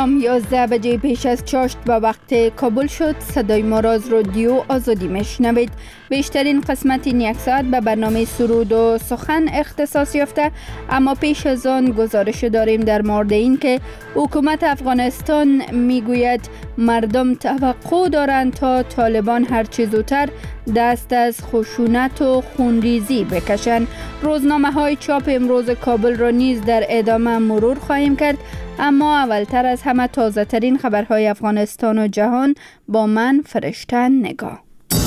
سلام. 11 بجه پیش از چاشت به وقت کابل شد. صدای ما را از رادیو آزادی میشنوید. بیشترین قسمت این یک ساعت به برنامه سرود و سخن اختصاص یافته، اما پیش از آن گزارش داریم در مورد این که حکومت افغانستان میگوید مردم توقع دارند تا طالبان هرچه زودتر دست از خشونت و خونریزی بکشند. روزنامه های چاپ امروز کابل را نیز در ادامه مرور خواهیم کرد، اما اولتر از همه تازه ترین خبرهای افغانستان و جهان با من فرشته نگاه.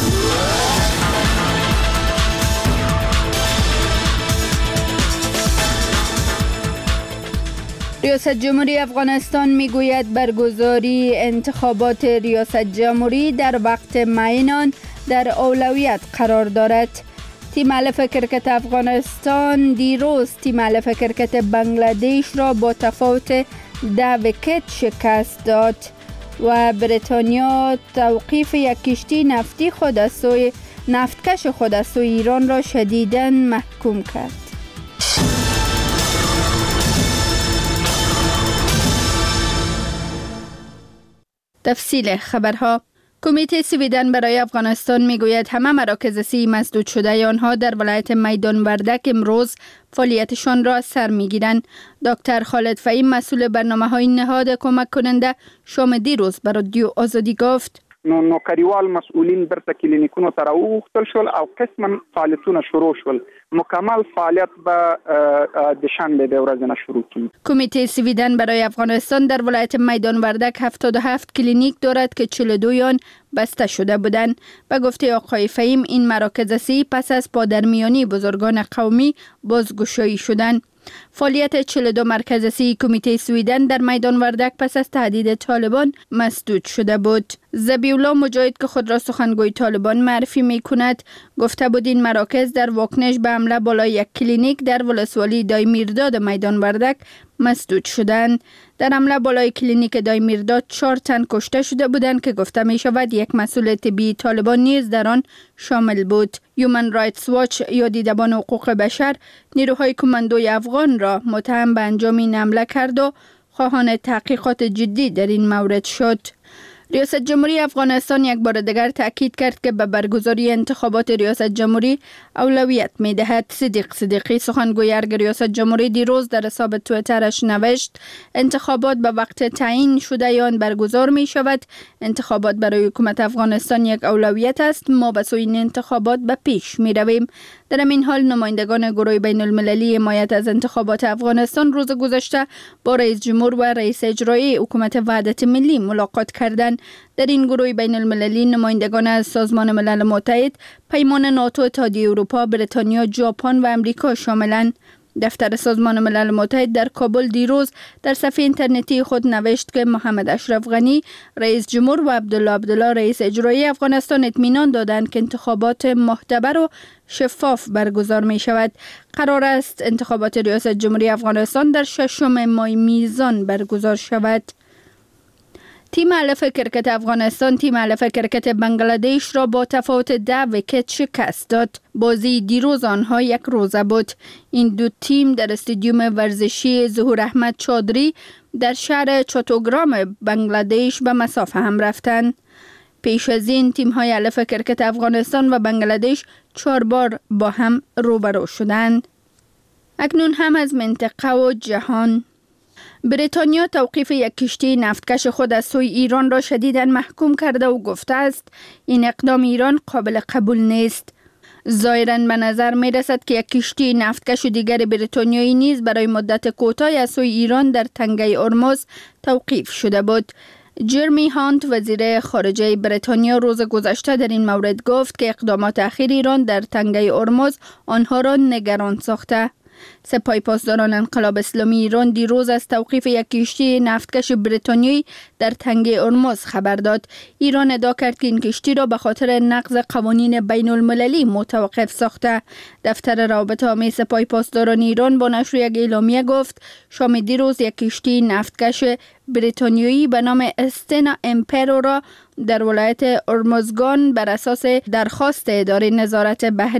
ریاست جمهوری افغانستان میگوید برگزاری انتخابات ریاست جمهوری در وقت معین در اولویت قرار دارد. تیم ملف کرکت افغانستان دیروز تیم ملف کرکت بنگلادش را با تفاوت 10 ویکت شکست داد و بریتانیا توقیف یک کشتی نفتی خود از سوی نفتکش خود از سوی ایران را شدیداً محکوم کرد. تفصیل خبرها. کمیته سویدن برای افغانستان میگوید همه مراکز سیاسی مسدود شده آنها در ولایت میدان وردک امروز فعالیتشان را سر میگیرند. دکتر خالد فهیم مسئول برنامه‌های نهاد کمک کننده شام دیروز بر رادیو آزادی گفت نو کریوال مسئولین برته کلینیکونو ته راوغوښتل شول او قسما فعالیتونه شروع شول. مکمل فعالیت به دوشنبه د ورځې نه شروع کیږي. کمیته سویدن برای افغانستان در ولایت میدان وردک 77 کلینیک دارد که 42 آن بسته شده بودند. به گفته آقای فهیم این مراکز صحی پس از پادرمیانی بزرگان قومی بازگشایی شدند. فعالیت 42 مرکز صحی کمیته سویدن در میدان وردک پس از تهدید طالبان مسدود شده بود. ذبیح‌الله مجاهد که خود را سخنگوی طالبان معرفی می کند گفته بود این مراکز در واکنش به حمله بالای یک کلینیک در ولسوالی دایمیرداد میدان وردک مسدود شدند. در حمله بالای کلینیک دایمیرداد 4 تن کشته شده بودند که گفته می شود یک مسئول طبی طالبان نیز در آن شامل بود. هیومن رایتس واچ یا دیدبان حقوق بشر نیروهای کماندوی افغان را متهم به انجام این حمله کرد و خواهان تحقیقات جدی در این مورد شد. ریاست جمهوری افغانستان یک بار دیگر تاکید کرد که به برگزاری انتخابات ریاست جمهوری اولویت می دهد. صدیق صدیقی سخنگوی ارگ ریاست جمهوری دیروز در حساب توییترش نوشت انتخابات به وقت تعیین شده آن برگزار می شود. انتخابات برای حکومت افغانستان یک اولویت است. ما به سوی این انتخابات به پیش می رویم. در این حال نمایندگان گروه بین المللی حمایت از انتخابات افغانستان روز گذشته با رئیس جمهور و رئیس اجرایی حکومت وحدت ملی ملاقات کردند. در این گروه بین المللی نمایندگان از سازمان ملل متحد، پیمان ناتو، اتحادیه اروپا، بریتانیا، ژاپن و امریکا شاملند. دفتر سازمان ملل متحد در کابل دیروز در صفحه اینترنتی خود نوشت که محمد اشرف غنی رئیس جمهور و عبدالله رئیس اجرایی افغانستان اطمینان دادند که انتخابات معتبر و شفاف برگزار می شود. قرار است انتخابات ریاست جمهوری افغانستان در 6 ماه میزان برگزار شود. تیم ملف کرکت افغانستان تیم ملف کرکت بنگلادش را با تفاوت 10 ویکت شکست داد. بازی دیروز آنها یک روزه بود. این دو تیم در استادیوم ورزشی ظهور احمد چادری در شهر چاتوگرام بنگلادش به مسافه هم رفتند. پیش از این تیم های الف کرکت افغانستان و بنگلادش 4 بار با هم روبرو شدند. اکنون هم از منطقه و جهان. بریتانیا توقیف یک کشتی نفتکش خود از سوی ایران را شدیداً محکوم کرده و گفته است این اقدام ایران قابل قبول نیست. ظاهراً به نظر می رسد که یک کشتی نفتکش دیگر بریتانیایی نیز برای مدت کوتاهی از سوی ایران در تنگه هرمز توقیف شده بود. جرمی هانت وزیر خارجه بریتانیا روز گذشته در این مورد گفت که اقدامات اخیر ایران در تنگه هرمز آنها را نگران ساخته. سپاه پاسداران انقلاب اسلامی ایران دیروز از توقیف یک کشتی نفتکش بریتانیایی در تنگه هرمز خبر داد. ایران ادعا کرد که این کشتی را به خاطر نقض قوانین بین المللی متوقف ساخته. دفتر روابط عامه سپاه پاسداران ایران با نشر یک اعلامیه گفت شام دیروز یک کشتی نفتکش بریتانیایی به نام استنا امپرو را در ولایت هرمزگان بر اساس درخواست اداره نظارت بحری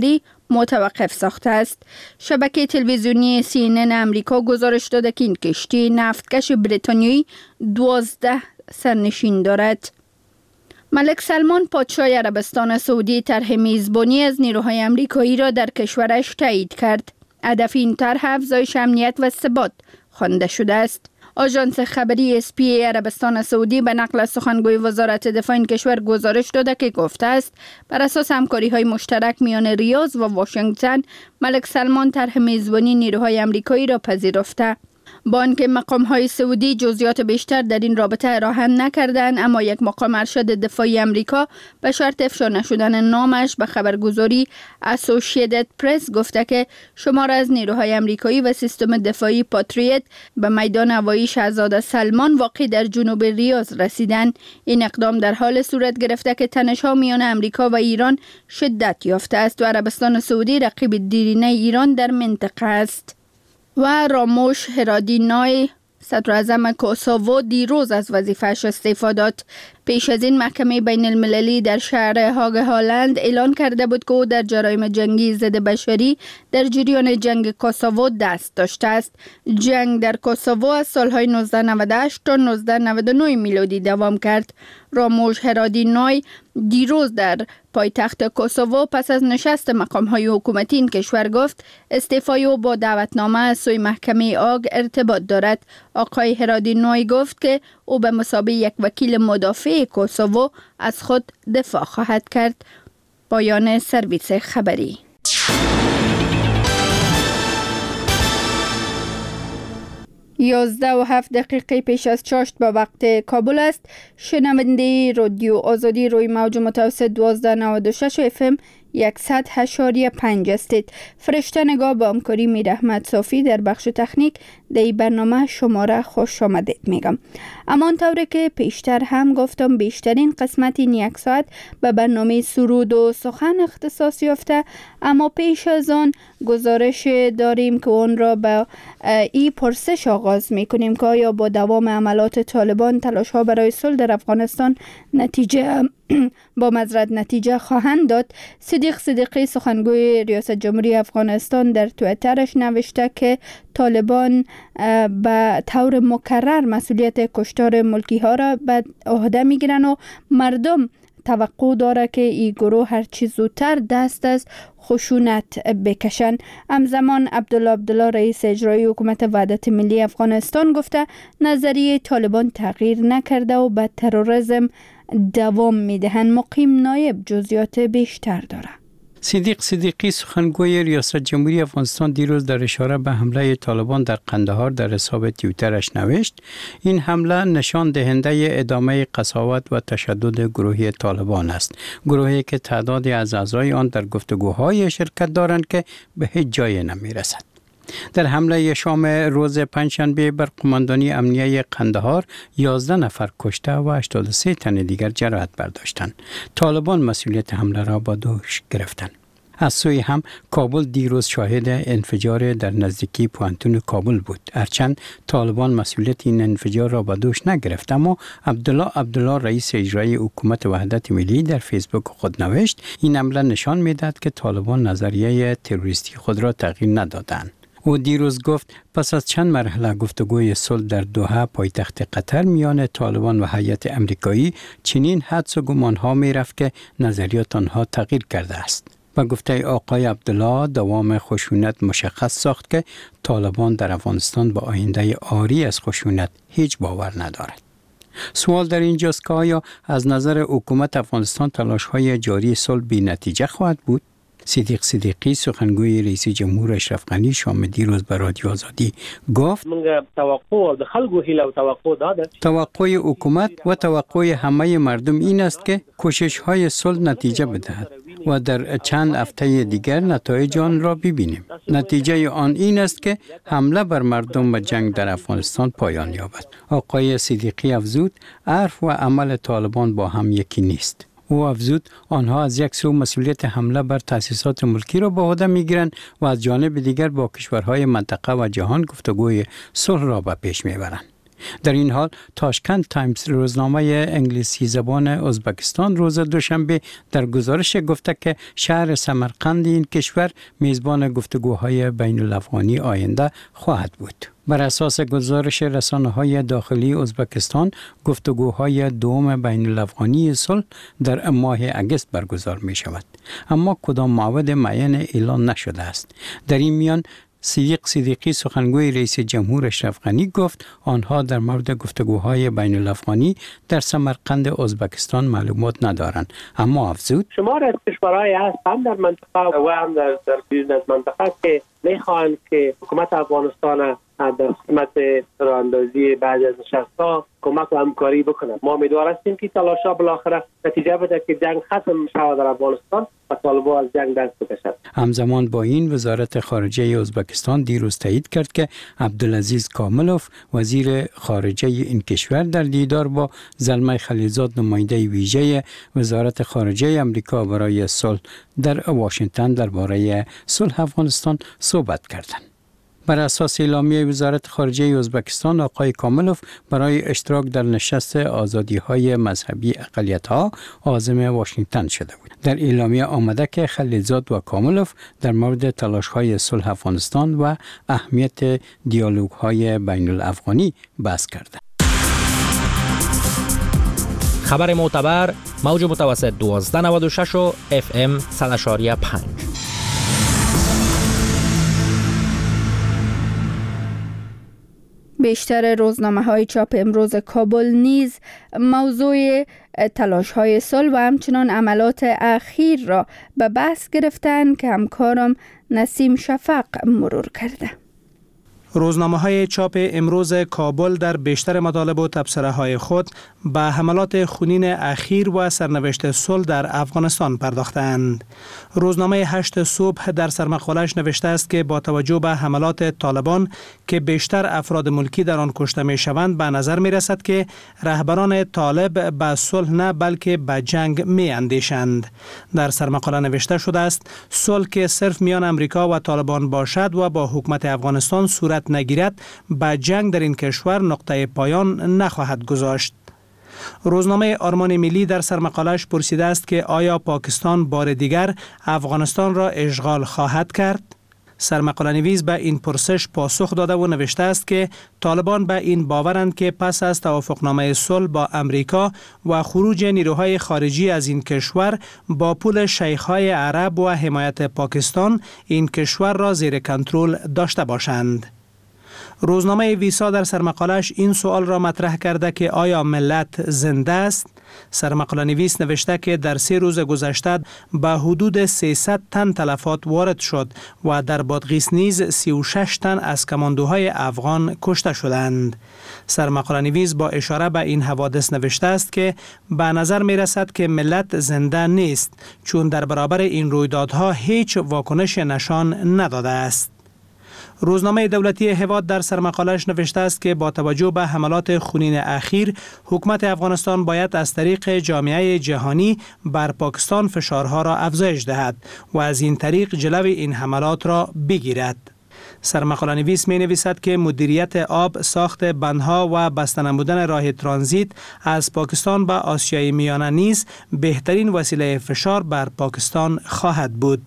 متوقف ساخته است. شبکه تلویزیونی CNN امریکا گزارش داده که این کشتی نفتکش بریتانیایی 12 سرنشین دارد. ملک سلمان پادشاه عربستان سعودی طرح میزبانی از نیروهای آمریکایی را در کشورش تایید کرد. هدف این طرح افزایش امنیت و ثبات خوانده شده است. آژانس خبری SP عربستان سعودی به نقل از سخنگوی وزارت دفاع این کشور گزارش داده که گفته است بر اساس همکاری‌های مشترک میان ریاض و واشنگتن، ملک سلمان طرح میزبانی نیروهای آمریکایی را پذیرفته. با آنکه مقام‌های سعودی جزئیات بیشتر در این رابطه ارائه نکردند، اما یک مقام ارشد دفاعی آمریکا به شرط افشا نشدن نامش به خبرگزاری اسوسییتد پرس گفته که شمار از نیروهای آمریکایی و سیستم دفاعی پاتریوت به میدان هوایی شاهزاده سلمان واقع در جنوب ریاض رسیدند. این اقدام در حال صورت گرفته که تنش‌ها میان آمریکا و ایران شدت یافته است و عربستان سعودی رقیب دیرینه ایران در منطقه است. و راموش هرادینای صدر اعظم کوسوو دیروز از وظیفه‌اش استعفا داد. پیش از این محکمه بین المللی در شهر هاگ هالند اعلان کرده بود که او در جرایم جنگی ضد بشری در جریان جنگ کوسوو دست داشته است. جنگ در کوسوو از سالهای 1998 تا 1999 میلادی دوام کرد. راموش هرادینای دیروز در پایتخت کوسوو پس از نشست مقام‌های حکومتی این کشور گفت استعفای او با دعوتنامه از سوی محکمه آگ ارتباط دارد. آقای هرادینای گفت که او به مثابه یک وکیل مدافع کوسوو از خود دفاع خواهد کرد. پایان سرویس خبری. 11:07 پیش از چاشت به وقت کابل است. شنونده رادیو آزادی روی موج متوسط 1296 FM 100.5 استید. فرشته نگاه با همکاری میر احمد صافی در بخش تکنیک در برنامه شما را خوش آمدید میگم. اما طوری که پیشتر هم گفتم بیشترین قسمت این یک ساعت به برنامه سرود و سخن اختصاص یافته، اما پیش از آن گزارش داریم که اون را به این پرسش آغاز میکنیم که آیا با دوام عملات طالبان تلاش ها برای صلح در افغانستان نتیجه خواهند داد. صدیق صدیقی سخنگوی ریاست جمهوری افغانستان در توییترش نوشته که طالبان به طور مکرر مسئولیت کشتار ملکی ها را به عهده میگیرن و مردم توقع داره که این گروه هرچی زودتر دست از خشونت بکشن. همزمان عبدالله رئیس اجرایی حکومت وحدت ملی افغانستان گفته نظریه طالبان تغییر نکرده و به تروریسم دوام میدهند. مقیم نایب جزئیات بیشتر داره. صدیق صدیقی سخنگوی ریاست جمهوری افغانستان دیروز در اشاره به حمله طالبان در قندهار در حساب توییترش نوشت این حمله نشان دهنده ادامه قساوت و تشدد گروهی طالبان است. گروهی که تعدادی از اعضای آن در گفتگوهای شرکت دارند که به هیچ جای نمی رسد. در حمله شام روز پنجشنبه بر قماندانی امنیه قندهار 11 نفر کشته و 83 تن دیگر جراحت برداشتند. طالبان مسئولیت حمله را به دوش گرفتند. از سوی هم کابل دیروز شاهد انفجار در نزدیکی پوانتون کابل بود. هرچند طالبان مسئولیت این انفجار را به دوش نگرفت، اما عبدالله رئیس اجرایی حکومت وحدت ملی در فیسبوک خود نوشت این حمله نشان می‌دهد که طالبان نظریه تروریستی خود را تغییر ندادند. او دیروز گفت پس از چند مرحله گفتگوی صلح در دوحه پایتخت قطر میان طالبان و هیئت امریکایی چنین حدس و گمان‌ها می‌رفت که نظریات آنها تغییر کرده است. و گفته آقای عبدالله دوام خشونت مشخص ساخت که طالبان در افغانستان با آینده عاری از خشونت هیچ باور ندارد. سوال در اینجاست که آیا از نظر حکومت افغانستان تلاش‌های جاری صلح بی نتیجه خواهد بود؟ صدیق صدیقی سخنگوی رئیس جمهور اشرف غنی شام دیروز به رادیو آزادی گفت توقع حکومت و توقع همه مردم این است که کوشش‌های صلح نتیجه بدهد و در چند هفته دیگر نتایج آن را ببینیم. نتیجه آن این است که حمله بر مردم و جنگ در افغانستان پایان یابد. آقای صدیقی افزود حرف و عمل طالبان با هم یکی نیست. او افزود آنها از یک سو مسئولیت حمله بر تأسیسات ملکی را به عهده میگیرند و از جانب دیگر با کشورهای منطقه و جهان گفتگوی صلح را به پیش میبرند. در این حال تاشکند تایمز روزنامه انگلیسی زبان ازبکستان روز دوشنبه در گزارش گفته که شهر سمرقند این کشور میزبان گفتگوهای بین الافغانی آینده خواهد بود. بر اساس گزارش رسانه‌های داخلی ازبکستان، گفتگوهای دوم بین الافغانی صلح در ماه اگست برگزار می شود، اما کدام موعد معین اعلان نشده است. در این میان صدیقی سخنگوی رئیس جمهور اشرف غنی گفت آنها در مورد گفتگوهای بین الافغانی در سمرقند ازبکستان معلومات ندارند، اما افزود شمار از کشورهای هست هم در منطقه و هم در بیرون از منطقه که میخواهند که حکومت افغانستان در قسمت راهاندازی بعد از نشست‌ها کمک و همکاری بکنه. ما امیدوار هستیم که تلاش‌ها بالاخره نتیجه بده که جنگ ختم شود در افغانستان و طالبان از جنگ دست بکشند. همزمان با این وزارت خارجه ازبکستان دیروز تایید کرد که عبدالعزیز کاملوف وزیر خارجه این کشور در دیدار با زلمه خلیلزاد نماینده ویژه وزارت خارجه آمریکا برای صلح در واشنگتن درباره صلح افغانستان صحبت کردند. بر اساس اعلامیه وزارت خارجه ازبکستان، آقای کاملوف برای اشتراک در نشست آزادی‌های مذهبی اقلیت‌ها عازم واشنگتن شده بود. در اعلامیه آمده که خلیلزاد و کاملوف در مورد تلاش‌های صلح افغانستان و اهمیت دیالوگ‌های بین الافغانی بحث کردند. خبر معتبر موج متوسط 1296 و FM 100.5. بیشتر روزنامه‌های چاپ امروز کابل نیز موضوع تلاش‌های صلح و همچنان عملات اخیر را به بحث گرفتند که همکارم نسیم شفق مرور کرده. روزنامه‌های چاپ امروز کابل در بیشتر مطالب و تبصره‌های خود به حملات خونین اخیر و سرنوشت صلح در افغانستان پرداختند. روزنامه 8 صبح در سرمقاله‌اش نوشته است که با توجه به حملات طالبان که بیشتر افراد ملکی در آن کشته می‌شوند، به نظر می‌رسد که رهبران طالب به صلح نه بلکه به جنگ می‌اندیشند. در سرمقاله نوشته شده است صلح که صرف میان امریکا و طالبان باشد و با حکومت افغانستان صورت نگیرد، به جنگ در این کشور نقطه پایان نخواهد گذاشت. روزنامه آرمان ملی در سرمقاله‌اش پرسیده است که آیا پاکستان بار دیگر افغانستان را اشغال خواهد کرد؟ سرمقاله نویس به این پرسش پاسخ داده و نوشته است که طالبان به این باورند که پس از توافقنامه صلح با امریکا و خروج نیروهای خارجی از این کشور با پول شیخ‌های عرب و حمایت پاکستان این کشور را زیر کنترل داشته باشند. روزنامه ویسا در سرمقاله‌اش این سوال را مطرح کرده که آیا ملت زنده است؟ سرمقاله نویس نوشته که در 3 روز گذشته به حدود 300 تن تلفات وارد شد و در بادغیس نیز 36 تن از کماندوهای افغان کشته شدند. سرمقاله نویس با اشاره به این حوادث نوشته است که به نظر می رسد که ملت زنده نیست، چون در برابر این رویدادها هیچ واکنش نشان نداده است. روزنامه دولتی هواد در سرمقاله‌اش نوشته است که با توجه به حملات خونین اخیر، حکومت افغانستان باید از طریق جامعه جهانی بر پاکستان فشارها را افزایش دهد و از این طریق جلوی این حملات را بگیرد. سرمقاله نویس می نویسد که مدیریت آب، ساخت بندها و بسته نمودن راه ترانزیت از پاکستان به آسیای میانه نیز بهترین وسیله فشار بر پاکستان خواهد بود.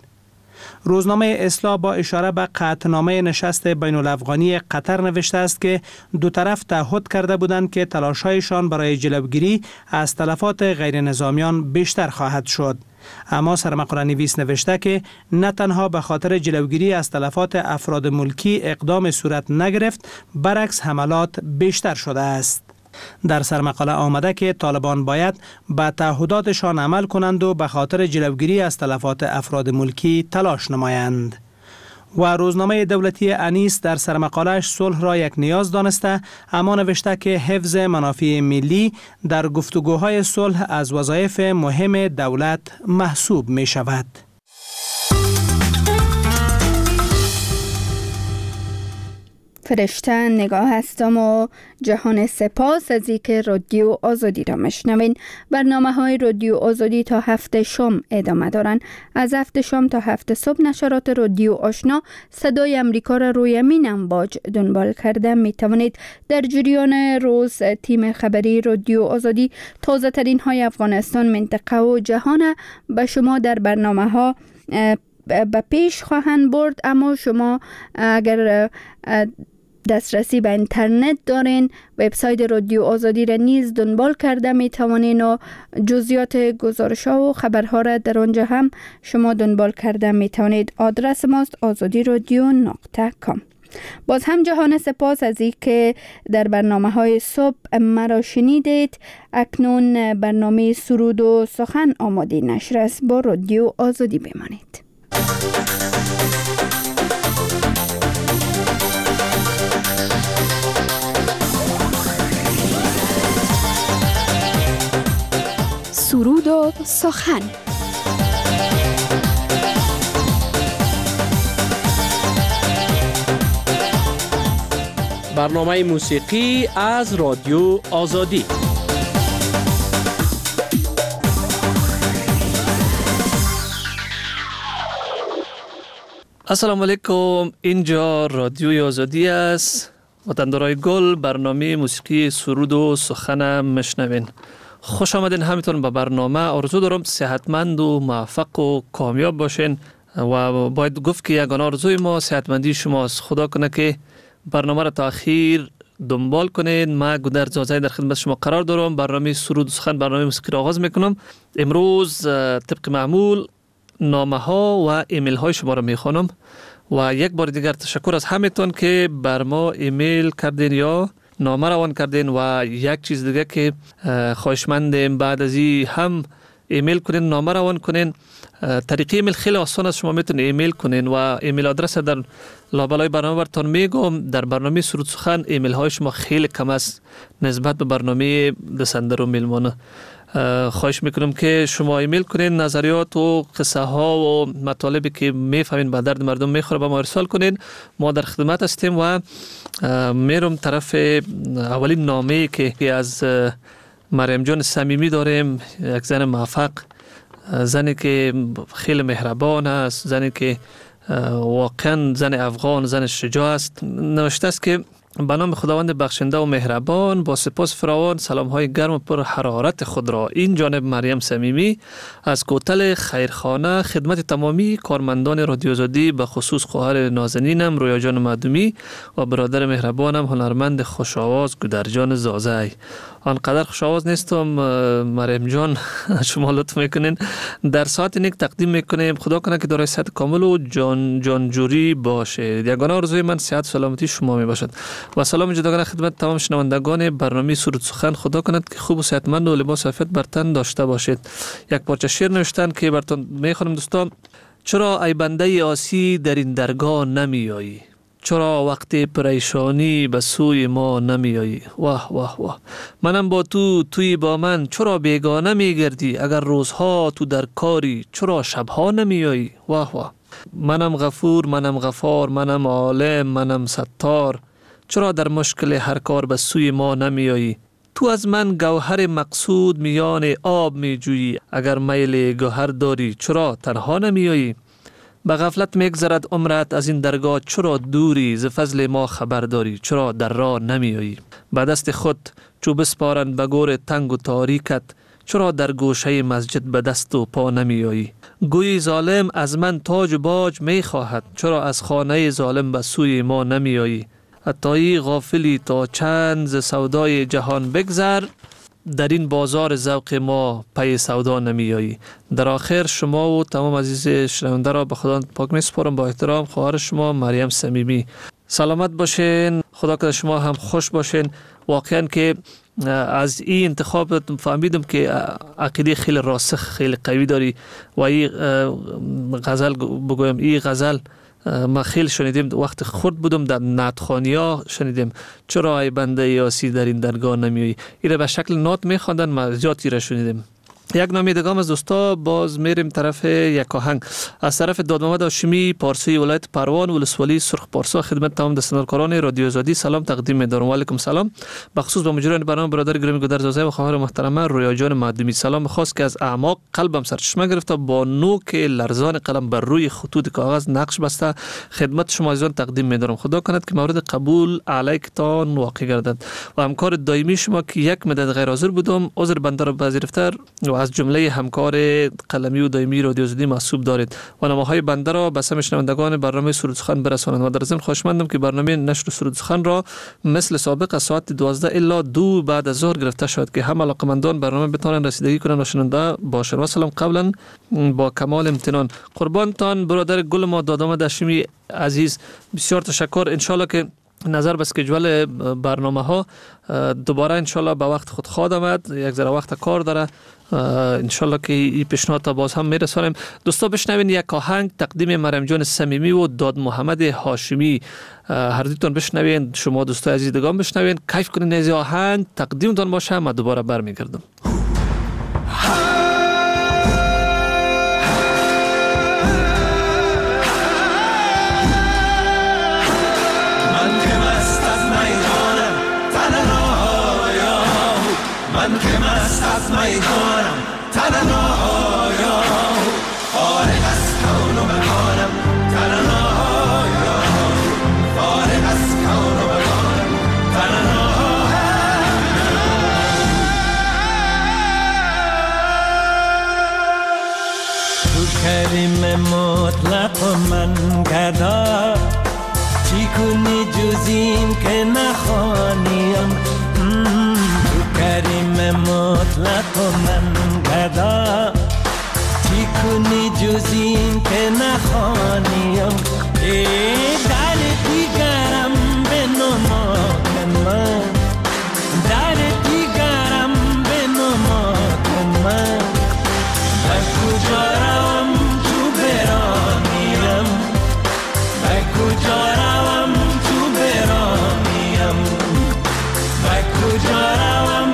روزنامه اصلاح با اشاره به قطعنامه نشست بین الافغانی قطر نوشته است که دو طرف تعهد کرده بودند که تلاش‌هایشان برای جلوگیری از تلفات غیر نظامیان بیشتر خواهد شد. اما سرمقاله نویس نوشته که نه تنها به خاطر جلوگیری از تلفات افراد ملکی اقدام صورت نگرفت، برعکس حملات بیشتر شده است. در سرمقاله آمده که طالبان باید به تعهداتشان عمل کنند و به خاطر جلوگیری از تلفات افراد ملکی تلاش نمایند. و روزنامه دولتی انیس در سرمقاله‌اش صلح را یک نیاز دانسته، اما نوشته که حفظ منافع ملی در گفتگوهای صلح از وظایف مهم دولت محسوب می شود. فرشته نگاه هستم و جهان سپاس از اینکه رادیو آزادی را مشنوین. برنامه‌های رادیو آزادی تا 7 شام ادامه دارند. از 7 شام تا 7 صبح نشرات رادیو آشنا صدای امریکا را روی مین امواج دنبال کرده می توانید. در جریان روز تیم خبری رادیو آزادی تازه ترین های افغانستان، منطقه و جهان به شما در برنامه‌ها به پیش خواهند برد. اما شما اگر دسترسی به اینترنت دارین، وبسایت رادیو آزادی را نیز دنبال کرده می توانین و جزئیات گزارش‌ها و خبرها را در آنجا هم شما دنبال کرده می توانید. آدرس ماست azadiradyo.com. باز هم جهان سپاس از این که در برنامه‌های صبح مرا شنیدید. اکنون برنامه سرود و سخن آماده نشر است. با رادیو آزادی بمانید. سرود و سخن. برنامه موسیقی از رادیو آزادی. السلام علیکم، اینجا رادیو آزادی است. وطندارای گل، برنامه موسیقی سرود و سخن مشنوین. خوش آمدین همتون به برنامه. آرزو دارم صحتمند و موفق و کامیاب باشین و باید گفت که یگانه آرزوی ما صحتمندی شماست. خدا کنه که برنامه را تا اخیر دنبال کنین. ما گودر زازای در خدمت شما قرار دارم. برنامه سرود و سخن، برنامه موسیقی را آغاز میکنم. امروز طبق معمول نامه ها و ایمیل های شما را میخوانم و یک بار دیگر تشکر از همتون که بر ما ایمیل کردین یا نامه روان کردین. و یک چیز دیگه که خواهشمندیم بعد از این هم ایمیل کنین، نامه روان کنین. طریقه ایمیل خیلی آسان است، شما میتونید ایمیل کنین و ایمیل آدرس در لابلای برنامه براتون میگم. در برنامه سرود سخن ایمیل های شما خیلی کم است نسبت به برنامه دسندر و میلمانه. خواهش میکنم که شما ایمیل کنین، نظریات و قصه ها و مطالبی که میفهمین به درد مردم میخوره به ما ارسال کنین. ما در خدمت هستیم و میرم طرف اولین نامه که از مریم جان صمیمی داریم. یک زن موفق، زنی که خیلی مهربان است، زنی که واقعا زن افغان، زن شجاع است. نوشته است که به نام خداوند بخشنده و مهربان، با سپاس فراوان سلام های گرم و پر حرارت خود را این جانب مریم صمیمی از کوتل خیرخانه خدمت تمامی کارمندان رادیو آزادی، به خصوص خواهر نازنینم رویا جان مدومی و برادر مهربانم هنرمند خوش‌آواز گودر جان زازای. آنقدر خوش‌آواز نیستم مریم جان، شما لطف میکنین. در ساعت نیک تقدیم میکنیم. خدا کنه که دارای صحت کامل و جانجوری باشه. یگانه آرزوی من صحت سلامتی شما می باشد. و سلام جداگانه خدمت تمام شنوندگان برنامه سرود سخن. خدا کند که خوب و صحتمند و لباس عافیت بر تن داشته باشید. یک پارچه شعر نوشتن که براتون میخوانم دوستان. چرا ای بنده آسی در این درگاه نمیایی؟ چرا وقتی پریشانی به سوی ما نمیایی؟ واه واه واه، منم با تو، توی با من. چرا بیگانه میگردی؟ اگر روزها تو در کاری، چرا شبها نمیایی؟ واه واه، منم غفور، منم غفار، منم عالم، منم ستار. چرا در مشکل هر کار به سوی ما نمیایی؟ تو از من گوهر مقصود میان آب میجویی. اگر میل گوهر داری، چرا تنها نمیایی؟ به غفلت میگذرد عمرت از این درگاه، چرا دوری؟ ز فضل ما خبر داری، چرا در راه نمیایی؟ به دست خود چو بسپارند به گور تنگ و تاریکت، چرا در گوشه مسجد به دست و پا نمیایی؟ گویی ظالم از من تاج و باج میخواهد، چرا از خانه ظالم به سوی ما نمیایی؟ حتی غافلی تا چند ز سودای جهان بگذر، در این بازار ذوق ما پی سودا نمیایی. در آخر شما و تمام عزیز شنونده را به خدا پاک میسپارم. با احترام خواهر شما مریم صمیمی. سلامت باشین، خدا کنه شما هم خوش باشین. واقعا که از این انتخاب فهمیدم که عقیده خیلی راسخ، خیلی قوی داری و این غزل بگویم، این غزل ما خیلی شنیدیم وقت خورد بودم در نعتخوانی‌ها شنیدیم. چرا ای بنده یاسی در این درگاه نمیایی؟ این به شکل نعت میخواندن، ما زیادی را شنیدیم. یک نامه دیگه از دوستا باز میریم طرف یک آهنگ از طرف داد محمد هاشمی پارسی ولایت پروان ولسوالی سرخ پارسا. خدمت تمام دستاندارکاران رادیو آزادی سلام تقدیم می‌دارم. و علیکم سلام. بخصوص به مجریان برنامه برادر گرامی گودرزازه و خواهر محترمه رویا جان معدومی سلام خاص که از اعماق قلبم سرچشمه گرفته با نوک لرزان قلم بر روی خطوط کاغذ نقش بسته خدمت شما عزیزان تقدیم می‌دارم. خدا کند که مورد قبول علیکتان واقع گردد و همکار دائمی شما که یک مدت غیر حاضر بودم عذر بنده را پذیرفته و از جمله همکار قلمی و دائمی رادیو آزادی محسوب دارید و نامه‌های بنده را به سهم شنوندگان برنامه سرود سخن برسانید. و در ضمن خواهشمندم که برنامه نشر سرود سخن را مثل سابق از ساعت 12 الی 2 بعد از ظهر گرفته شد که هم علاقه‌مندان برنامه بتوانند رسیدگی کنند و شنونده باشند. و سلام قبلا با کمال امتنان قربانتان برادر گل ما داد محمد هاشمی عزیز. بسیار تشکر. ان شاء الله که نظر به اسکیجول برنامه ها دوباره ان شاء الله به وقت خود خواهد آمد. یک ذره وقت کار داره ان شاء الله که این پیشنهاد تا باز هم میرسانیم. دوستا بشنوین یک آهنگ تقدیم مریم جان صمیمی و داد محمد هاشمی. هر دوتون بشنوین، شما دوستای عزیز دیگه هم بشنوین، کیف کنین از آهنگ تقدیمتون باشه. من دوباره برمیگردم. من که مست از میدانم تنهایا فارغ از کون و مکانم تنهایا فارغ از کون و مکانم تنهایا تو کریم مطلق و من گدا چی کنی جز این که نخوانیم کریم مطلق و من گدا چی کنی جز این که نخوانیم در دیگرم به نما من در دیگرم به نما من و کجا روم تو برانیم و کجا روم تو برانیم و کجا روم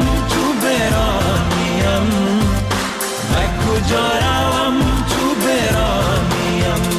کجا روم تو برانیم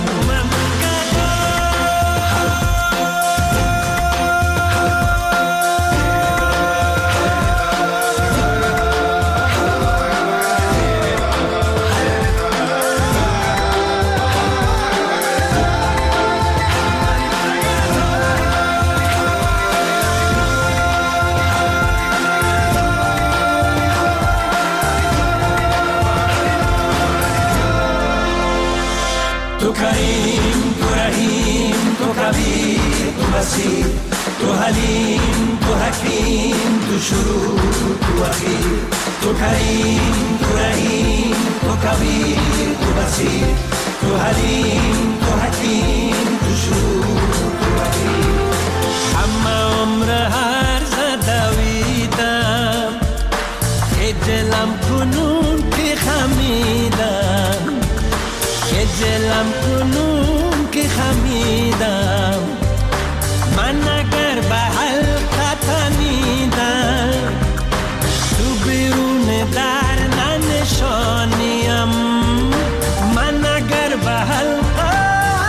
تو کریم تو رحیم تو کبیر تو بصیر تو حلیم تو حکیم تو شروع تو اخیر تو کریم تو رحیم تو کبیر تو بصیر تو حلیم تو حکیم تو شروع تو اخیر همه عمر هر زدویدم خجلم کنون که خمیدم خجلم کنون که خمیدم من اگر به حلقه تنیدم تو بیرون در ننشانیم من اگر به حلقه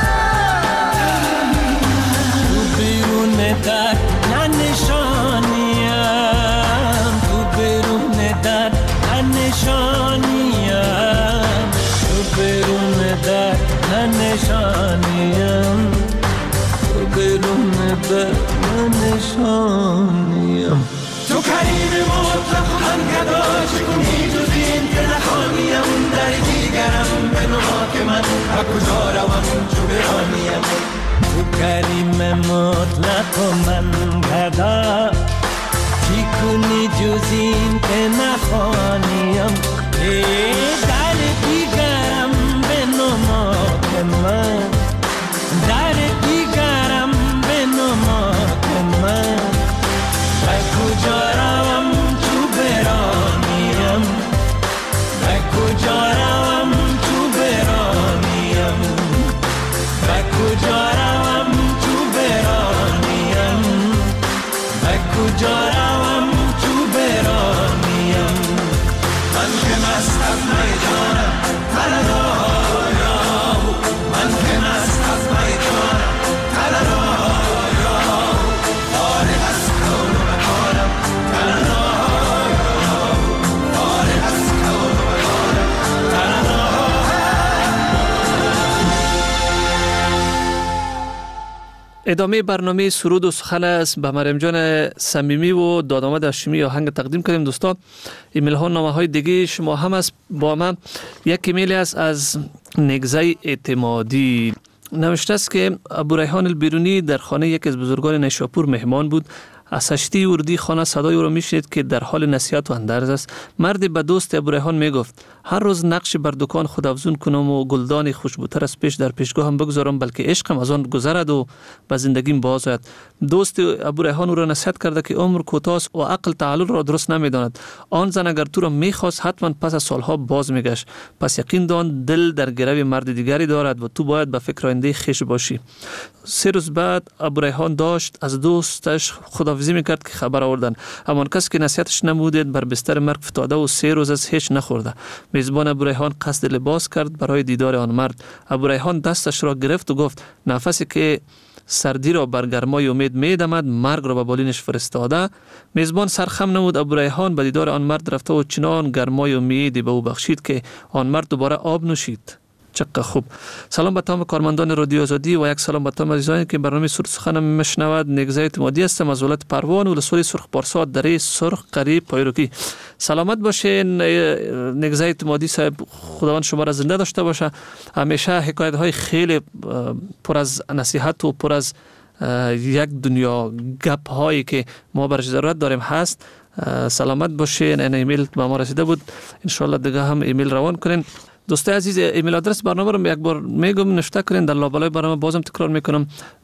تو بیرون در ننشانیم تو بیرون در ننشانیم تو بیرون در ننشانیم تو بیرون در ننشانیم تو کریم مطلق من گدا چکنی جز این که نخوانیم در دیگرم به نما که من و کجا روم چو برانیم تو کریم مطلق من گدا چی کنی جز این که نخوانیم در دیگرم به نما که من در دیگرم به نما که من و کجا روم تو برانیم و کجا روم تو برانیم و کجا روم تو برانیم و کجا روم تو برانیم من که مستم ادامه برنامه سرود و سخن است. به مریم جان صمیمی و دادآمد هاشمی آهنگ تقدیم کنیم. دوستان ایمیل ها نامه های دیگه شما هم است با من. یک ایمیل است از نگزه اعتمادی. نوشته است که ابوریحان البیرونی در خانه یکی از بزرگان نیشاپور مهمان بود. از هشتی اردی خانه صدای او را میشنید که در حال نصیحت و اندرز است. مردی به دوست ابوریحان میگفت هر روز نقش بر دکان خود افزون کنم و گلدان خوشبوتر از پیش در پیشگاه هم بگذارم، بلکه عشقم از آن گذرد و به زندگیم باز آید. دوست ابوریحان او را نصیحت کرده که عمر کوتاه است و عقل تعلل را درست نمیداند. آن زن اگر تو را میخواست حتما پس از سالها باز میگشت. پس یقین دان دل در گرو مرد دیگری دارد و تو باید به فکر آینده خویش باشی. 3 روز بعد ابوریحان داشت از دوستش خداحافظی میکرد که خبر آوردن. همان کس که نصیحتش نمودید بر بستر مرگ فتاده و 3 روز از هیچ نخورده. میزبان ابوریحان قصد لباس کرد برای دیدار آن مرد. ابوریحان دستش را گرفت و گفت نفسی که سردی را بر گرمای امید میدمد مرگ را به بالینش فرستاده. میزبان سرخم نمود. ابوریحان به دیدار آن مرد رفته و چنان گرمای امیدی به او بخشید که آن مرد دوباره آب نوشید. چقدر خوب. سلام به تمام کارمندان رادیو آزادی و یک سلام به تمام عزیزانی که برنامه سرود سخن میشنوند. نگزه اعتمادی هستم از ولایت پروان و ولسوالی سرخ پارسا دره سرخ قریب پایروکی. سلامت باشین نگزه اعتمادی صاحب، خداوند شما را زنده داشته باشه. همیشه حکایت های خیلی پر از نصیحت و پر از یک دنیا گپ هایی که ما برش ضرورت داریم هست. سلامت باشین. این ایمیل به ما رسیده بود، ان شاء الله دیگه هم ایمیل روان کنین. دوستای عزیز ایمیل آدرس برنامه رو یک بار میگم نوشته کنین. در لابلای برنامه بازم تکرار میکنم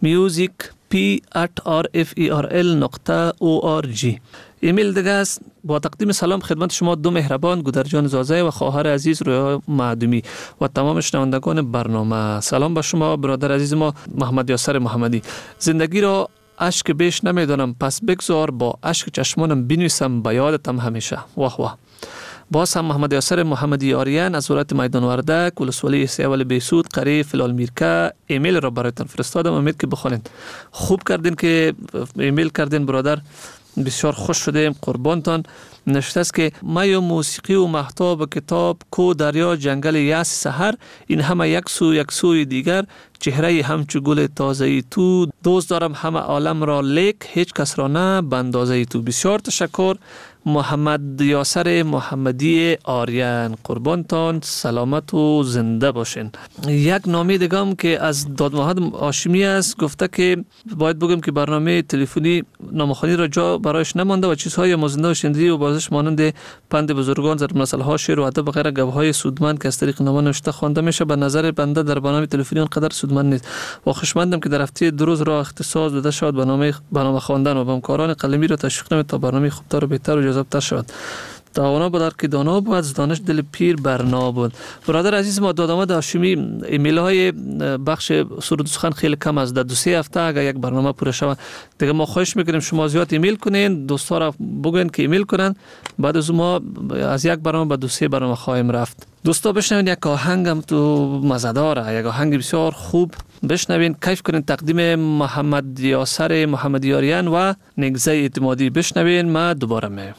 musicp@rferl.org. ایمیل دیگه است. با تقدیم سلام خدمت شما دو مهربان گودرجان زازه و خواهر عزیز رویا معدومی و تمام شنوندگان برنامه. سلام به شما برادر عزیز ما محمد یاسر محمدی. زندگی را اشک بیش نمیدانم، پس بگذار با اشک چشمانم بنویسم به یادتم همیشه. واه واه. باز هم محمد یاسر محمدی آریان از ولایت میدان وردک ولسوالی سیاول بیسود قریب فلال میرکه ایمیل را برایتان فرستادم. امید که بخونین. خوب کردین که ایمیل کردین برادر، بسیار خوش شدیم، قربانتان. نشته است که می و موسیقی و مهتاب کتاب کو دریا جنگل یاس سحر، این همه یک سوی دیگر، چهره همچو گل تازه تو، دوست دارم همه عالم را لیک هیچ کس را نه به اندازه تو. بسیار تشکر محمد یاسر محمدی آریان، قربانتان، سلامت و زنده باشین. یک نامه دیگه هم که از دادمحمد هاشمی است، گفته که باید بگم که برنامه تلفنی نامه‌خوانی را جا برایش نمانده و چیزهای مازنده و شنیدی و بازش مانند پند بزرگان در مسائل شعر و ادب و غیره گپ‌های سودمند که از طریق نامه نوشته خوانده میشه به نظر بنده در برنامه تلفنی آنقدر سودمند نیست. و خوشمندم که در هفته 2 روز را اختصاص داده شد برنامه خواندن و به همکاران قلمی را تشویق نمید تا برنامه خوبتر و بهتر و جذابتر شود. دانا بود که دانا بود، از دانش دل پیر برنا بود. برادر عزیز ما دادآمد هاشمی، ایمیل های بخش سرود سخن خیلی کم است. در 2-3 هفته اگر یک برنامه پوره شود دیگه ما خواهش میکنیم شما زیاد ایمیل کنین، دوستا را بگوین که ایمیل کنن. بعد از ما از یک برنامه به 2-3 برنامه خواهیم رفت. دوستا بشنوین یک آهنگم تو مزه‌داره، یک آهنگ بسیار خوب. بشنوین، کیف کنین. تقدیم محمد یاسر محمدی آریان و نگزه اعتمادی. بشنوین، ما دوباره میایم.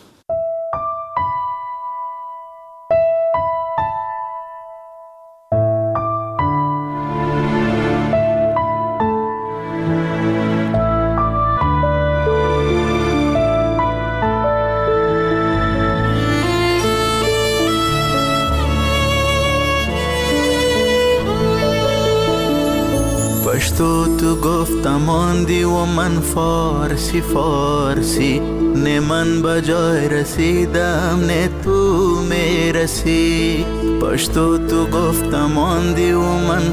تو گفتم آندی و من فارسی نه من به جای رسیدم نه تو میرسی. پشتو تو گفتم آندی و من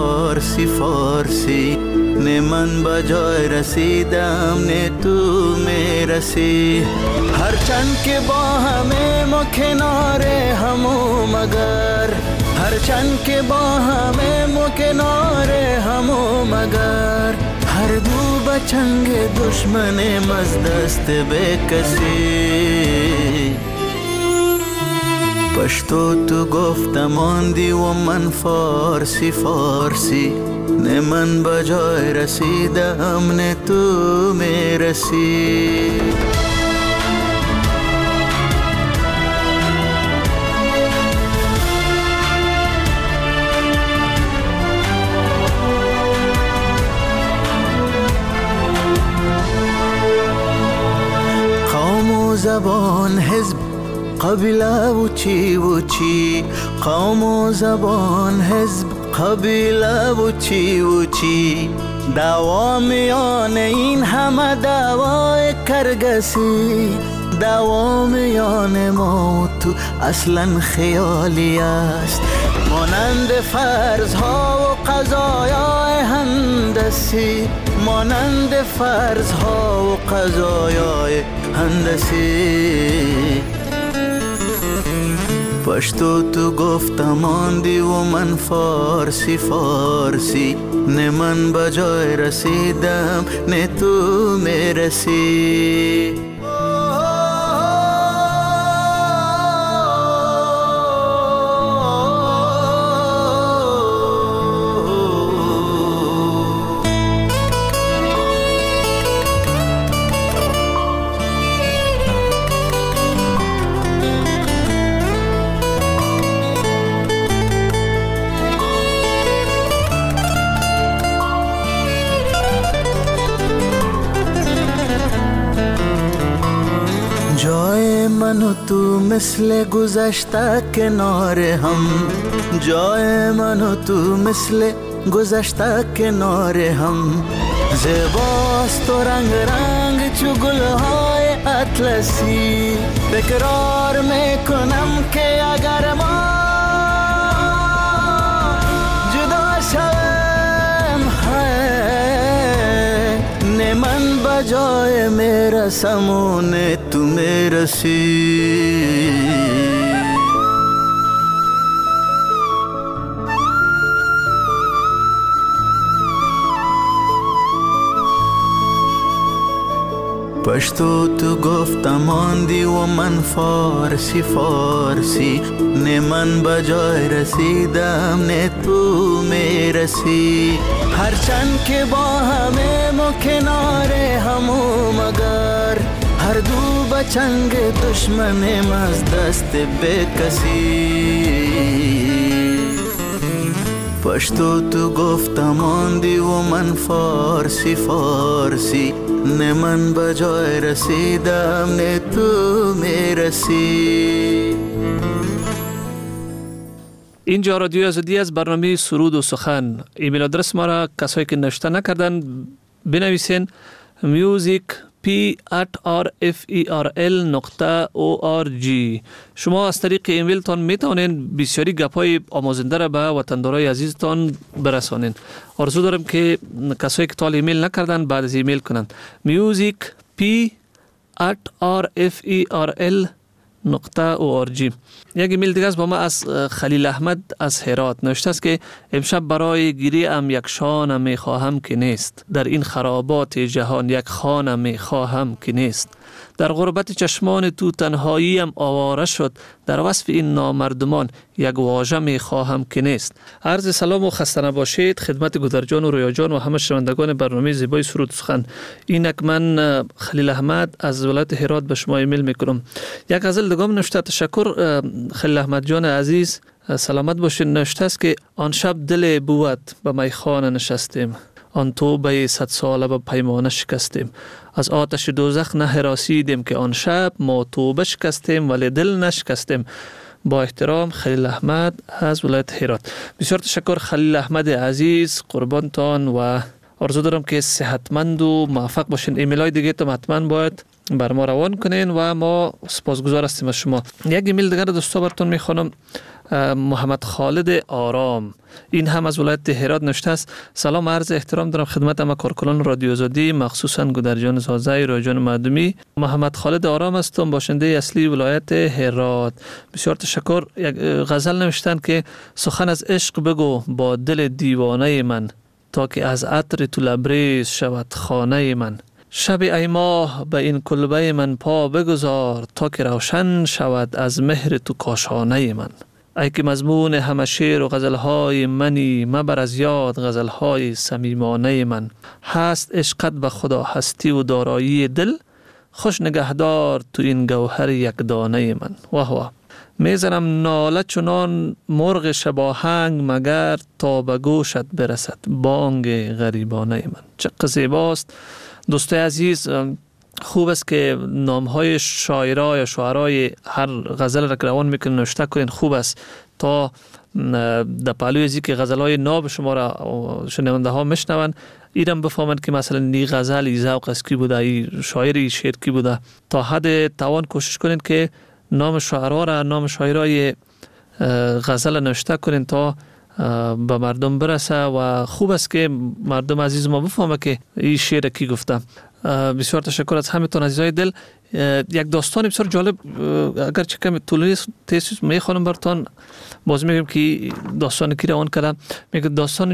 فارسی نه من به جای رسیدم نه تو میرسی. هرچند که با همه ما کنار همو مگر، هرچند که با همه ما کنار همو مگر، هر دو بچنگ دشمنم از دست به کسی. پشتو تو گفتم آندی و من فارسی نه من به جای رسیدم نه تو میرسی. زبان حزب قبیله و چی قوم و زبان حزب قبیله و چی دعوا میان این همه دعوای کرگسی دعوا میان ما و تو اصلا خیالی است مانند فرضها و قضایای هندسی مانند فرضها و قضایای هندسی پشتو تو گفتم آندی و من فارسی نه من بجای رسیدم نه تو میرسی من و تو مثل گذشته کنار هم جای من و تو مثل گذشته کنار هم زیباست و رنگ رنگ چو گلهای اطلسی تکرار میکنم که اگر ما جدا شویم نه من بجای میرسم و نه تو میرسی پشتو تو گفتم آندی و من فارسی نه من بجای رسیدم نه تو میرسی هرچند که با همه ما کنار همو مگر هر دو بچنگ دشمنیم از دست به کسی پشتو تو گفتم آندی و من فارسی نه من بجای رسیدم نه تو میرسی. اینجا رادیو آزادی از برنامه سرود و سخن. ایمیل آدرس ما را کسایی که نوشته نکردن بنویسین music@rferl.org. شما از طریق ایمیل تان میتونین بسیاری گپای آموزنده را به وطندارای عزیزتان برسانین. آرزو دارم که کسایی که تا ایمیل نکردن بعد از ایمیل کنن music@rferl.org. یک ایمیل دیگه است با ما از خلیل احمد از هرات نوشته است که امشب برای گیری ام یک شانه می خواهم که نیست، در این خرابات جهان یک خانه می خواهم که نیست، در غربت چشمان تو تنهایی ام آواره شد، در وصف این نامردمان یک واژه می خواهم که نیست. عرض سلام و خسته نباشید خدمت گودرجان و رویا جان و همه شنوندگان برنامه زیبای سرود سخن. اینک من خلیل احمد از ولایت هرات به شما ایمیل میکنم. یک غزل دیگه نوشته. تشکر خلیل احمد جان عزیز، سلامت باشین. نوشته است که آن شب دل بود به میخانه نشستیم، آن توبه 100 ساله به پیمانه شکستیم، از آتش دوزخ نه هراسیدیم که آن شب ما توبه شکستیم ولی دل نشکستیم. با احترام خلیل احمد از ولایت هرات. بسیار تشکر خلیل احمد عزیز، قربانتان و آرزو دارم که صحتمند و موفق باشین. ایمیل های دیگه تم حتما باید بر ما روان کنین و ما سپاسگزار هستیم از شما. یک ایمیل دیگر دوستا براتون میخوانم. محمد خالد آرام، این هم از ولایت هرات نوشته است. سلام عرض احترام دارم خدمت همه کارکنان رادیو آزادی، مخصوصا گودرجان زازای، رویجان معدومی. محمد خالد آرام هستم، باشنده اصلی ولایت هرات. بسیار تشکر. یک غزل نوشتن که سخن از عشق بگو با دل دیوانه من، تا که از عطر تو لبریز شود خانه من. شب ای ماه به این کلبه من پا بگذار، تا که روشن شود از مهر تو کاشانه من. ای که مضمون همه شعر و غزلهای منی، مبر از یاد غزلهای صمیمانه من. هست عشقت به خدا هستی و دارایی دل، خوش نگهدار تو این گوهر یک دانه من. واه واه. میزنم ناله چنان مرغ شباهنگ مگر، تا به گوشت برسد بانگ غریبانه من. چقدر زیباست دوستای عزیز. خوب است که نامهای شاعرای یا شاعرای هر غزل را که روان میکنین نوشته کنین. خوب است تا در پهلوی ازی که غزلهای ناب شما را شنونده ها میشنون ایرم بفهمند که مثلا نی غزل ای ذوق است کی بوده، ای شاعر ای شعر کی بوده. تا حد توان کوشش کنین که نام شاعرها را، نام شاعرای غزل نوشته کنین تا به مردم برسه و خوب است که مردم عزیز ما بفهمه که این شعر کی گفته. بسیار تشکر از همتون عزیزای دل. یک داستان بسیار جالب اگر چه کمی طولانی تیسیس میخوانم براتون، باز میگم که داستان کی روان کردم. میگه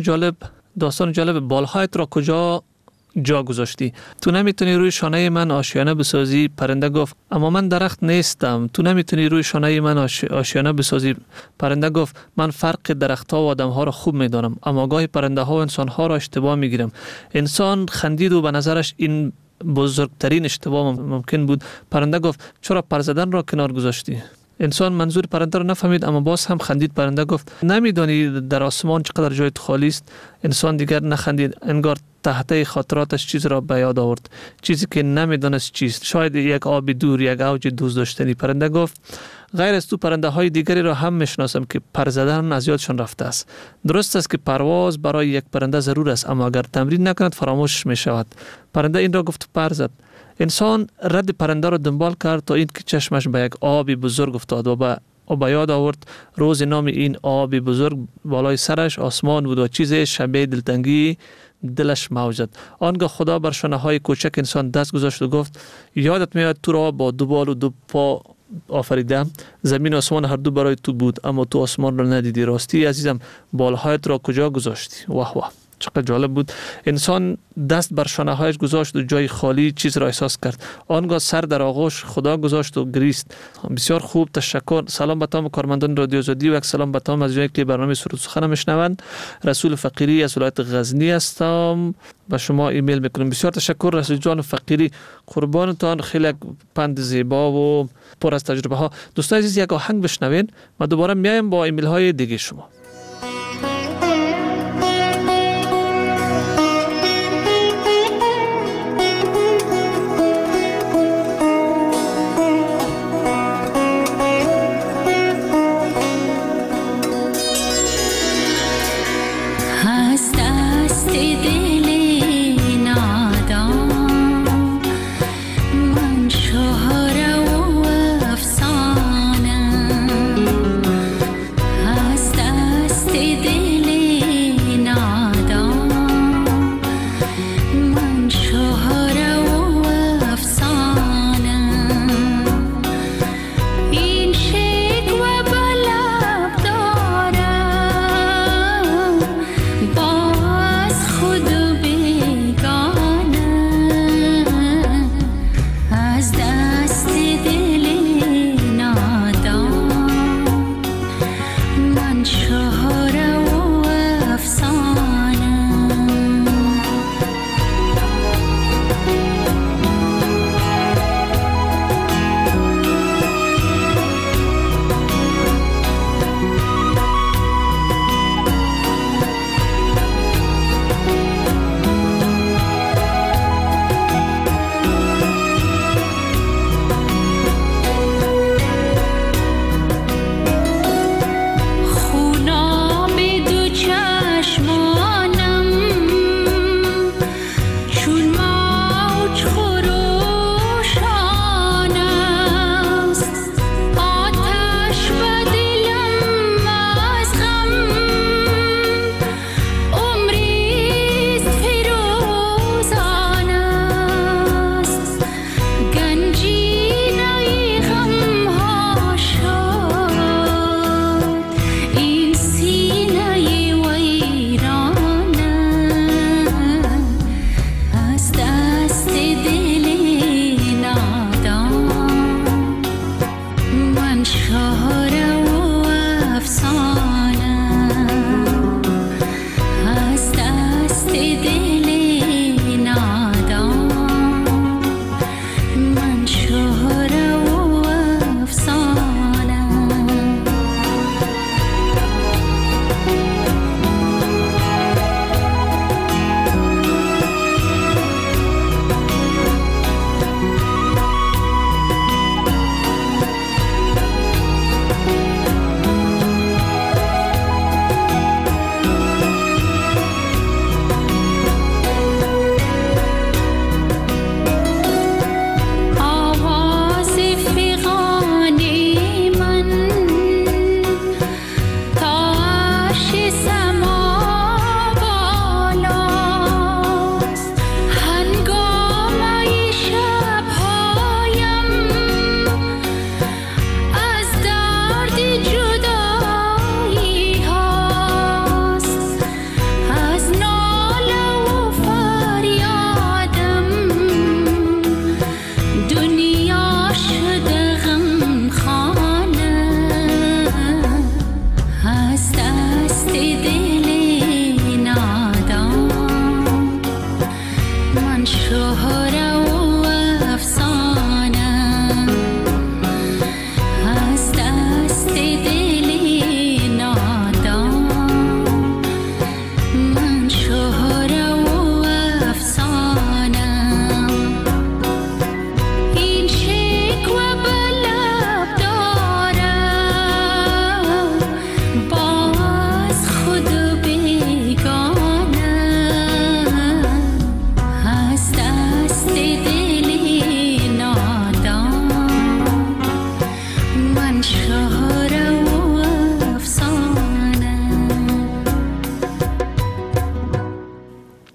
داستان جالب بالهایت را کجا جا گذاشتی؟ تو نمیتونی روی شانه من آشیانه بسازی. پرنده گفت اما من درخت نیستم. تو نمیتونی روی شانه من آشیانه بسازی. پرنده گفت من فرق درخت‌ها و آدم‌ها را خوب میدانم، اما گاهی پرنده‌ها و انسان‌ها را اشتباه میگیرم. انسان خندید و به نظرش این بزرگترین اشتباه ممکن بود. پرنده گفت چرا پر زدن را کنار گذاشتی؟ انسان منظور پرنده را نفهمید اما باز هم خندید. پرنده گفت نمیدانی در آسمان چقدر جای خالی است؟ انسان دیگر نخندید، انگار تحت خاطراتش چیز را به یاد آورد، چیزی که نمیدانست چیست، شاید یک آب دور، یک اوج دوست داشتنی. پرنده گفت غیر از تو پرنده های دیگری را هم میشناسم که پر زدن از یادشان رفته است. درست است که پرواز برای یک پرنده ضرور است، اما اگر تمرین نکند فراموش می شود. پرنده این را گفت پر زد. انسان رد پرنده را دنبال کرد تا اینکه چشمش به یک آبی بزرگ افتاد و به یاد آورد روز نام این آبی بزرگ بالای سرش آسمان بود و چیز شبیه دلتنگی دلش موجد. آنگاه خدا بر شانه های کوچک انسان دست گذاشت و گفت یادت میاد تو را با دو بال و دو پا آفریدم. زمین و آسمان هر دو برای تو بود اما تو آسمان را ندیدی. راستی عزیزم بالهایت را کجا گذاشتی؟ واه واه، چقدر جالب بود. انسان دست بر شانه هایش گذاشت و جای خالی چیز را احساس کرد. آنگاه سر در آغوش خدا گذاشت و گریست. بسیار خوب، تشکر. سلام به تمام کارمندان رادیو آزادی و یک سلام به تمام عزیزانی که برنامه سرود سخن میشنوند. رسول فقیری از ولایت غزنی هستم، به شما ایمیل میکنم. بسیار تشکر رسول جان فقیری، قربانتان. خیلی پند زیبا و پر از تجربه ها. دوستان عزیز یک آهنگ بشنوین، ما دوباره میایم با ایمیل های دیگه شما.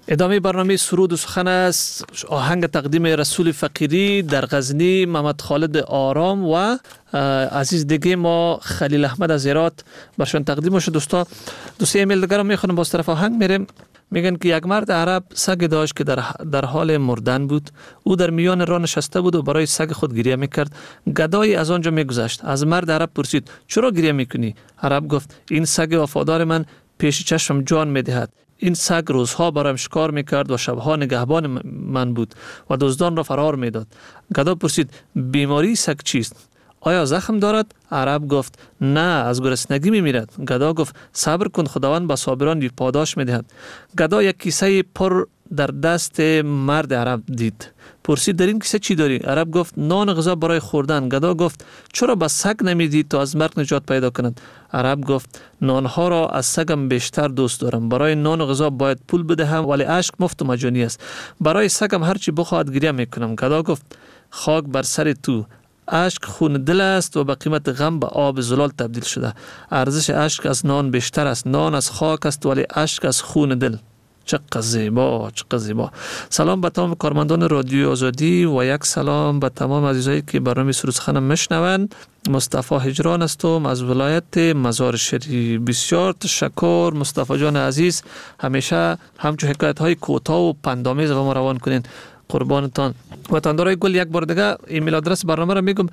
ادامه برنامه سرود و سخن است. آهنگ تقدیم رسول فقیری در غزنی، محمد خالد آرام و عزیز دیگه ما خلیل احمد از هرات برشان تقدیم شد. دوستی ایمیل دیگر رو میخونم، باز طرف آهنگ میریم. میگن که یک مرد عرب سگ داشت که در حال مردن بود. او در میان راه نشسته بود و برای سگ خود گریه میکرد. گدایی از آنجا میگذشت. از مرد عرب پرسید چرا گریه میکنی؟ عرب گفت این سگ وفادار من پیش چشم جان میدهد. این سگ روزها برایم شکار میکرد و شبها نگهبان من بود و دزدان را فرار میداد. گدا پرسید بیماری سگ چیست؟ آیا زخم دارد؟ عرب گفت نه، از گرسنگی میمیرد. گدا گفت صبر کن، خداوند به صابران پاداش میدهد. گدا یک کیسه پر در دست مرد عرب دید. پرسید در این کیسه چی داری؟ عرب گفت نان غذا برای خوردن. گدا گفت چرا به سگ نمیدی تا از مرگ نجات پیدا کند؟ عرب گفت نانها را از سگم بیشتر دوست دارم. برای نان و غذا باید پول بدهم، ولی اشک مفت و مجانی است. برای سگم هرچی بخواهد گریه میکنم. گدا گفت خاک بر سر تو، اشک خون دل است و به قیمت غم به آب زلال تبدیل شده. ارزش اشک از نان بیشتر است. نان از خاک است ولی اشک از خون دل. چقدر زیبا، چقدر زیبا. سلام به تمام کارمندان رادیو آزادی و یک سلام به تمام عزیزایی که برنامه سرود سخن میشنوند. مصطفی هجران هستم از ولایت مزار شریف. بسیار تشکر مصطفی جان عزیز، همیشه همچون حکایت های کوتاه و پندآمیز و ما روان کنین. قربانتان. وطندارای گل یک بار دیگه ایمیل آدرس برنامه را میگم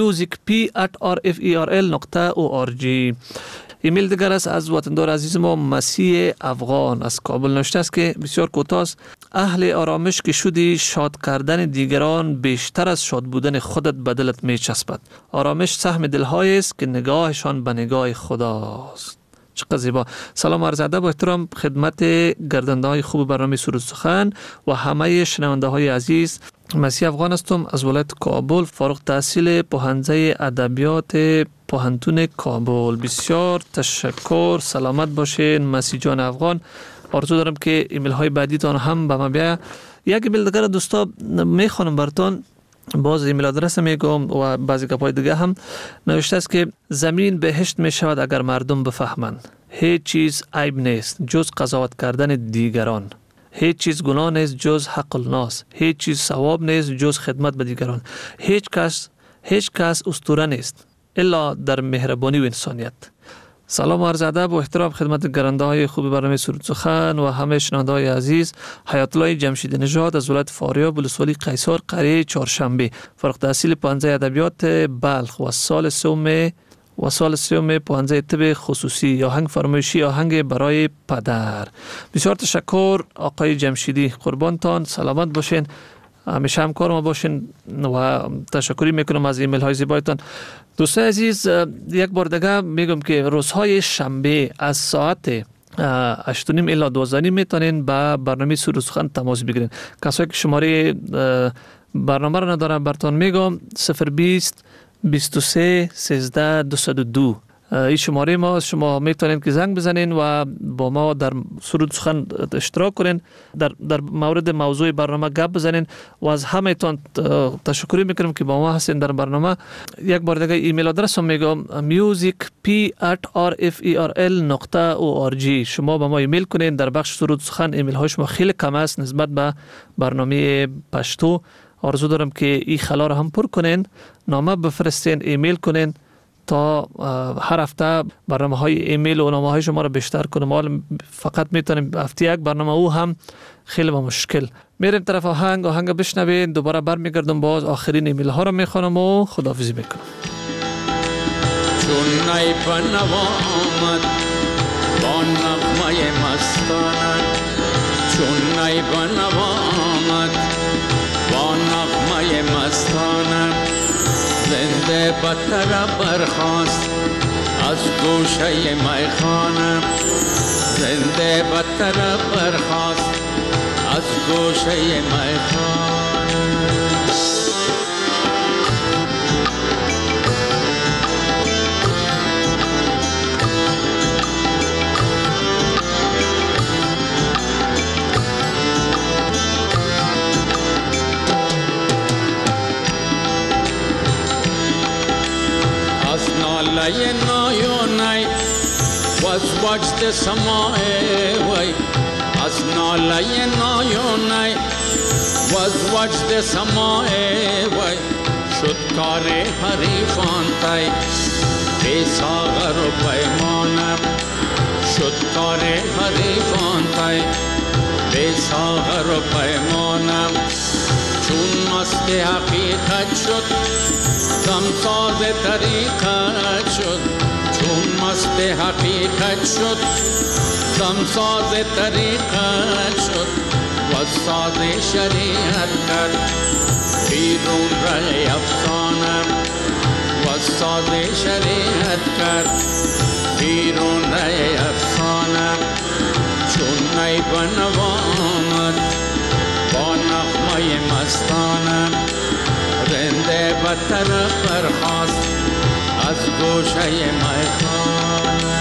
musicp@rferl.org. ایمیل دیگر است از وطندار عزیز ما مسیح افغان از کابل. نوشته است که بسیار کوتاه است. اهل آرامش که شدی، شاد کردن دیگران بیشتر از شاد بودن خودت به دلت میچسبد. آرامش سهم دلهایی است که نگاهشان به نگاه خداست. چقدر زیبا. سلام عرض ادب و احترام خدمت گردنده های خوب برنامه سرود سخن و همه شنونده های عزیز. مسیح افغان هستم از ولایت کابل، فارغ التحصیل پوهنځی ادبیات پوهنتون کابل. بسیار تشکر، سلامت باشین مسیح جان افغان. آرزو دارم که ایمیل های بعدی تان هم به ما بیاید. یک ایمیل دیگر دوستا میخوانم براتون، باز ایمیل آدرس میگم و بعضی گپای دیگه هم. نوشته است که زمین بهشت می شود اگر مردم بفهمند. هیچ چیز عیب نیست جز قضاوت کردن دیگران. هیچ چیز گناه نیست جز حق الناس. هیچ چیز ثواب نیست جز خدمت به دیگران. هیچ کس اسطوره نیست الا در مهربانی و انسانیت. سلام و عرض ادب و احترام خدمت گرانده های خوب برنامه سرود سخن و همه شنونده های عزیز. حیات الله جمشید نژاد از ولایت فاریاب ولسوالی قیصر قریه چهارشنبه، فارغ التحصیل پوهنځی ادبیات بلخ و سال سوم پوهنځی طب خصوصی. آهنگ فرمایشی آهنگ برای پدر. بسیار تشکر آقای جمشیدی، قربانتان، سلامت باشین، همیشه همکار ما باشین و تشکری میکنم از ایمیل های زیبایتان. دوستان عزیز یک بار دیگه میگم که روزهای شنبه از ساعت 8:30 الی 12:30 میتونین با برنامه سرود سخن تماس بگیرین. کسایی که شماره برنامه رو ندارن براتون میگم 020 23 13 202. این شماره ما، شما میتونین که زنگ بزنین و با ما در سرود سخن اشتراک کنین، در مورد موضوع برنامه گپ بزنین و از همه تان تشکر میکنم که با ما هستین در برنامه. یک بار دیگه ایمیل آدرس هم میگم musicp@rferl.org. شما با ما ایمیل کنین. در بخش سرود سخن ایمیل های شما خیلی کم است نسبت به برنامه پشتو. آرزو دارم که این خلا رو هم پر کنین، نامه بفرستین، ایمیل کنین تا هر هفته برنامه های ایمیل و نامه های شما رو بیشتر کنم. ما فقط میتونیم هفته یک برنامه، او هم خیلی با مشکل. میریم طرف آهنگ بشنوین، دوباره برمیگردم باز آخرین ایمیل ها رو میخوانم و خداحافظی میکنم. چون نی بنوا آمد با نغمه مستانه، چون نی بنوا آمد با نغمه مستانه، زنده بدتر برخاست از گوشه میخانه، زنده بدتر برخاست از گوشه میخانه. ناله نایونای و از وجد سماعه وی، از ناله نایونه و از وجد سماع وی شد کار حریفان تای بی ساغر و پیمانم شد کار حریفان تای بی ساغر و پیمانم چون مست حقیقت شد دمساز طریقت شد چون مست حقیقت شد دمساز طریقت شد و ساز شریعت کرد بیرون رای افسانه و ساز شریعت کرد بیرون رای افسانه چون نی بنوا آمد با نغمه مستانه رنده به طرف برخاست از گوشه میخانه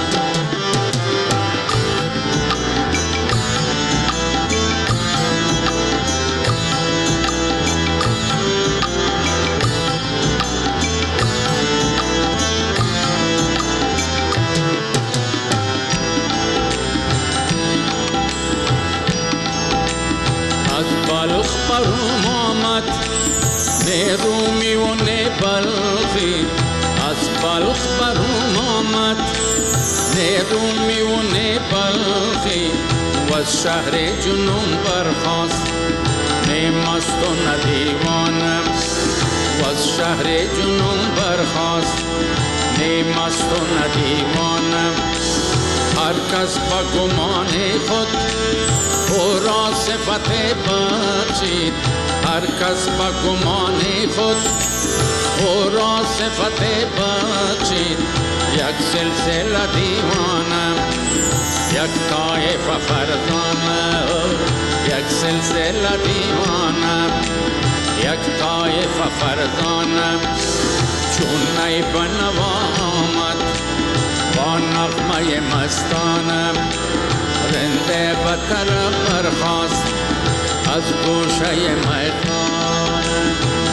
بلخ برون آمد نه رومی و نه بلخی از بلخ برون آمد نه رومی و نه بلخی و از شهر جنون برخاست نه مست و نه دیوانه و از شهر جنون برخاست نه مست و نه دیوانه هر کس با گمان خود او را صفت بخشید هر کس با گمان خود او را صفت بخشید یک سلسله دیوانه یک طایفه فرزانه یک سلسله دیوانه یک طایفه فرزانه چون نی بنوا آمد با نغمه مستانه رنده به طرف برخاست از گوشه میخانه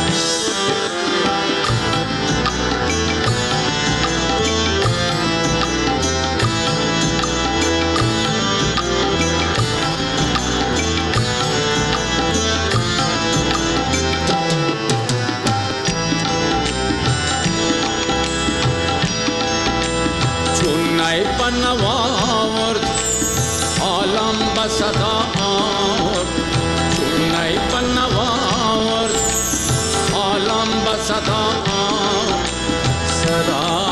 چون نی بنوا آورد عالم به صدا آورد چون نی بنوا آورد عالم به صدا آورد صدا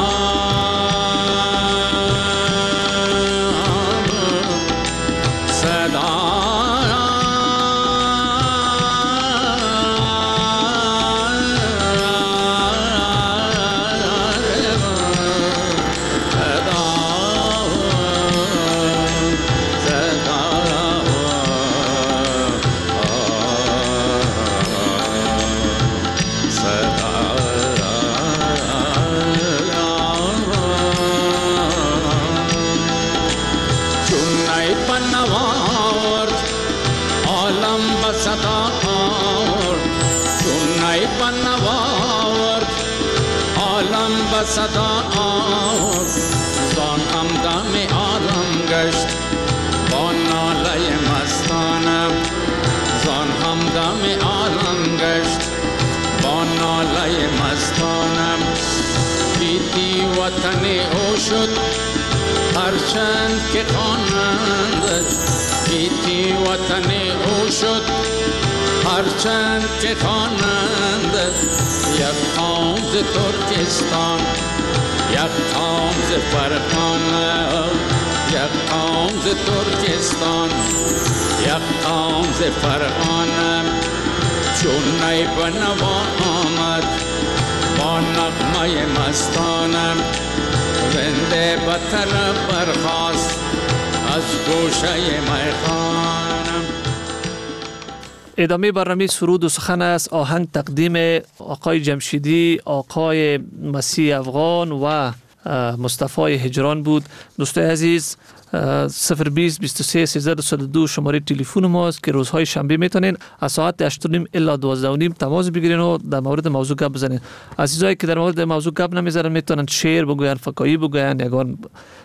صدا آورد زان همدم عالم گشت با ناله مستانه زان همدم عالم گشت با ناله مستانه بیتی وطن او شد هرچند که خوانند بیتی وطن او شد هرچند که خوانند یک قوم ز ترکستان یک قوم ز فرغانه یک قوم ز ترکستان یک قوم ز فرغانه چون نی بنوا آمد با نغمه مستانه رنده به طرف برخاست از گوشه میخانه. ادامه برنامه سرود و سخن است. آهنگ تقدیم آقای جمشیدی، آقای مسیح افغان و مصطفی هجران بود. دوستای عزیز، 020 23 13 202 شماره تلفن ماست که روزهای شنبه میتونین از ساعت 8:30 الا 12:30 تماس بگیرین و در مورد موضوع گپ بزنین. عزیزایی که در مورد موضوع گپ نمیزنن میتونن شعر بگوین، فکایی بگوین، یگان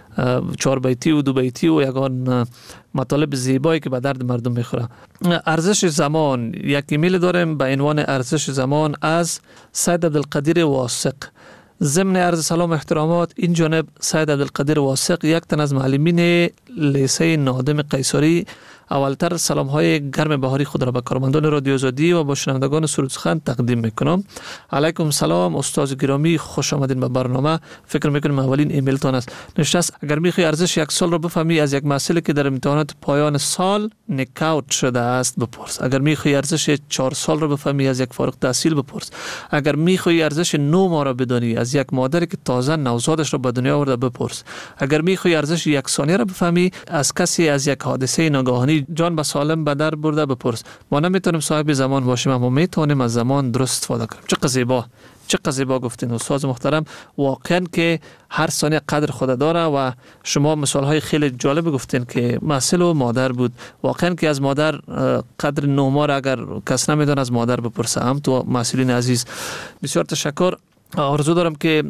4 بیتی و 2 بیتی و یگان مطالب زیبایی که به درد مردم میخوره. ارزش زمان، یک ایمیل داریم به عنوان ارزش زمان از سید عبدالقدیر واثق. ضمن عرض سلام و احترامات، این جانب سید عبدالقدیر واثق یک تن از معلمین لیسه نادم قیصری اولتر سلام های گرم بهاری خود را به کارمندان رادیو آزادی و با شنوندگان سرود سخن تقدیم میکنم. علیکم سلام استاد گرامی، خوش آمدین به برنامه. فکر میکنم اولین ایمیل تان است. نشست اگر میخوای ارزش یک سال را بفهمی از یک محصلی که در امتحانات پایان سال نکاوت شده است بپرس. اگر میخوای ارزش 4 سال را بفهمی از یک فارغ التحصیل بپرس. اگر میخوای ارزش 9 ماه را بدانی از یک مادری که تازه نوزادش را به دنیا آورده بپرس. اگر میخوای ارزش یک ثانیه را بفهمی از کسی از یک حادثه ناگهانی جان به سالم به در برده بپرس. ما نمیتونیم صاحب زمان باشیم اما میتونیم از زمان درست استفاده کنیم. چقدر زیبا گفتین استاد محترم. واقعا که هر ثانیه قدر خود داره و شما مثال های خیلی جالب گفتین که محصل و مادر بود. واقعا که از مادر قدر 9 ماه اگر کس نمیدونه از مادر بپرسه. هم تو محصلین عزیز بسیار تشکر. آرزو دارم که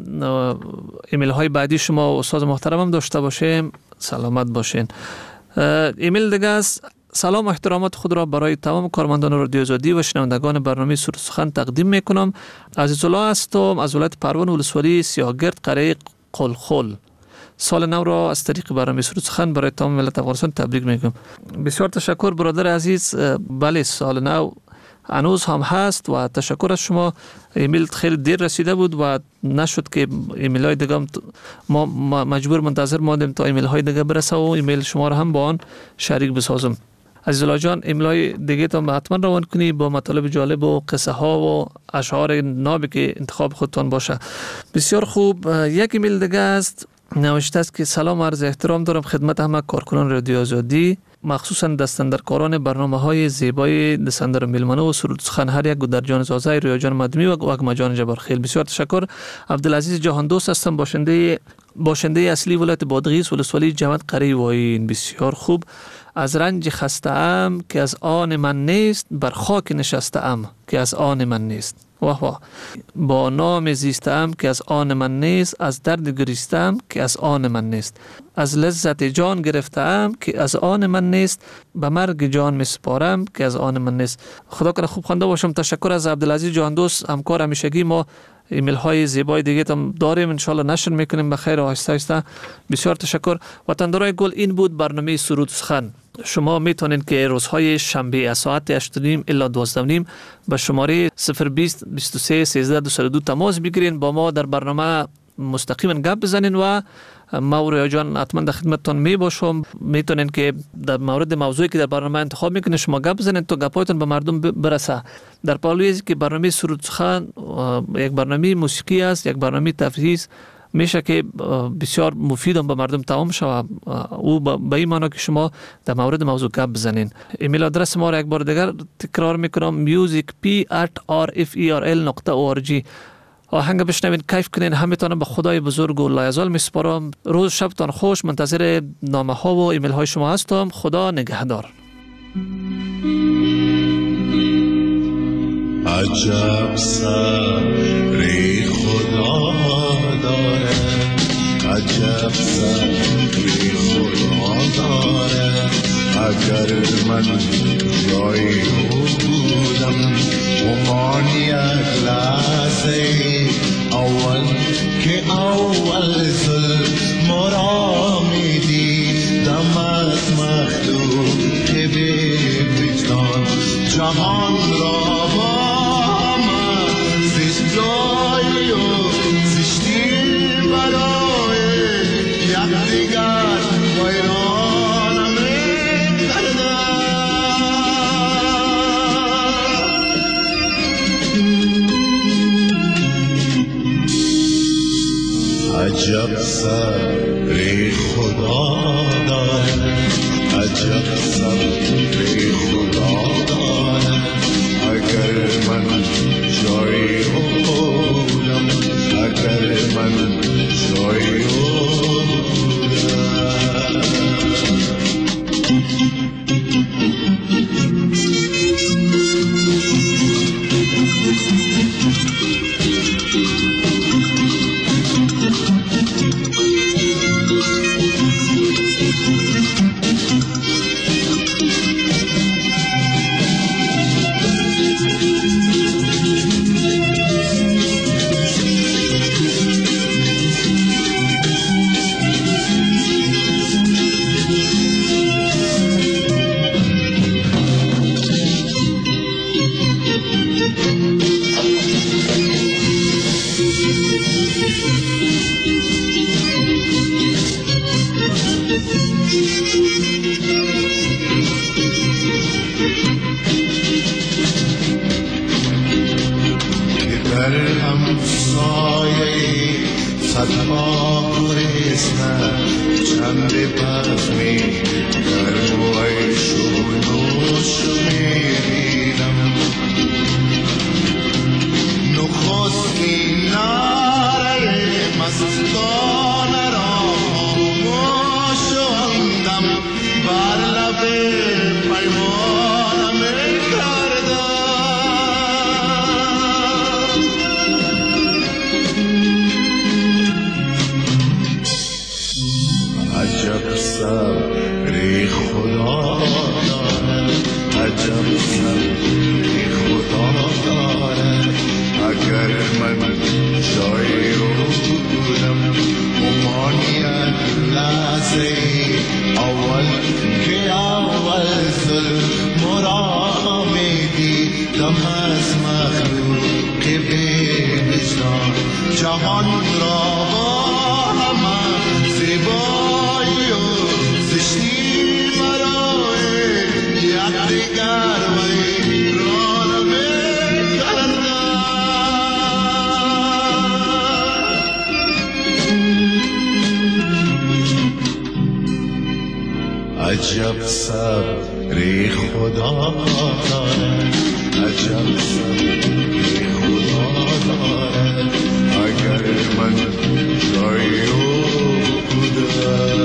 ایمیل های بعدی شما استاد محترم هم داشته باشیم. سلامت باشین. ایمیل دیگه است. سلام و احترامات خود را برای تمام کارمندان رادیو آزادی و شنوندگان برنامه سرود سخن تقدیم میکنم. عزیزالله هستم از ولایت پروان ولسوالی سیاهگرد قریه قلخل. سال نو را از طریق برنامه سرود سخن برای تمام ملت افغانستان تبریک میگم. بسیار تشکر برادر عزیز. بله سال نو هنوز هم هست و تشکر از شما. ایمیل خیلی دیر رسیده بود و نشد که ایمیل های دیگه ما مجبور منتظر ماندیم تا ایمیل های دیگه برسه و ایمیل شما را هم با آن شریک بسازم. عزیزالله جان ایمیل های دیگه تا حتما روان کنی با مطالب جالب و قصه ها و اشعار نابی که انتخاب خودتان باشه. بسیار خوب. یک ایمیل دیگه است. نوشته است که سلام عرض احترام دارم خدمت همه کارکنان رادیو آزادی، مخصوصا دستاندرکاران برنامه های زیبای دستاندر میلمانه و سرود سخن هر یک در جان زازای رویا جان مدمی و اگما جان جبارخیل. بسیار تشکر. عبدالعزیز جهان دوست هستم، باشنده اصلی ولایت بادغیس ولسوالی جواد قریه واین. بسیار خوب. از رنج خسته ام که از آن من نیست، بر خاک نشسته ام که از آن من نیست. واه واه. با نام زیستم که از آن من نیست، از درد گریستم که از آن من نیست، از لذت جان گرفتم که از آن من نیست، به مرگ جان میسپارم که از آن من نیست. خدا کنه خوب خوانده باشم. تشکر از عبدالعزیز جهان دوست، همکار همیشگی ما. ایمیل های زیبای دیگه هم داریم، انشالله نشر میکنیم بخیر و آهسته آهسته. بسیار تشکر. وطندارای گل، این بود برنامه سرود سخن. شما میتونید که روزهای شنبه از ساعت 8:30 الا 12:30 به شماره 020 23 13 202 تماس بگیرین، با ما در برنامه مستقیما گپ بزنین و ما و رویا جان حتما در خدمتتون می باشم. میتونین که در مورد موضوعی که در برنامه انتخاب میکنین شما گپ بزنین تا گپایتون به مردم برسه. در پالوی از که برنامه سرود سخن یک برنامه موسیقی است، یک برنامه تفریحی است، میشه که بسیار مفید به مردم تمام شود. او به این معنی که شما در مورد موضوع گپ بزنین. ایمیل آدرس ما را یک بار دیگر تکرار میکنم: musicp@rferl.org. آهنگ بشنوین، کیف کنین. همتون به خدای بزرگ و لایزال میسپارم. روز شبتان خوش. منتظر نامه ها و ایمیل های شما هستم. خدا نگهدار. عجب صبر خدا داره، عجب صبر خدا داره. اگر من جایی بودم ومان یک لحظه اول که اول ظلم را میدیدم از مخلوق که به وجدان جهان را با من زشت جایی و زشتی برای یکدیگر ویرانم عجب صبر خدا داره، عجب صبر خدا داره. اگر من جایی بودم، اگر من جایی بودم. عجب صبری خدا دارد اگر من جای او بودم امانیت لحظه اول که اول ظلم را میدیدم از مخلوق بی وجدان جهان را با همه زیبایی و زشتی برای یک دیگر ویران می‌کردند. عجب صبری خدا دارد عجب صبری خدا دارد اگر من جای او بودم.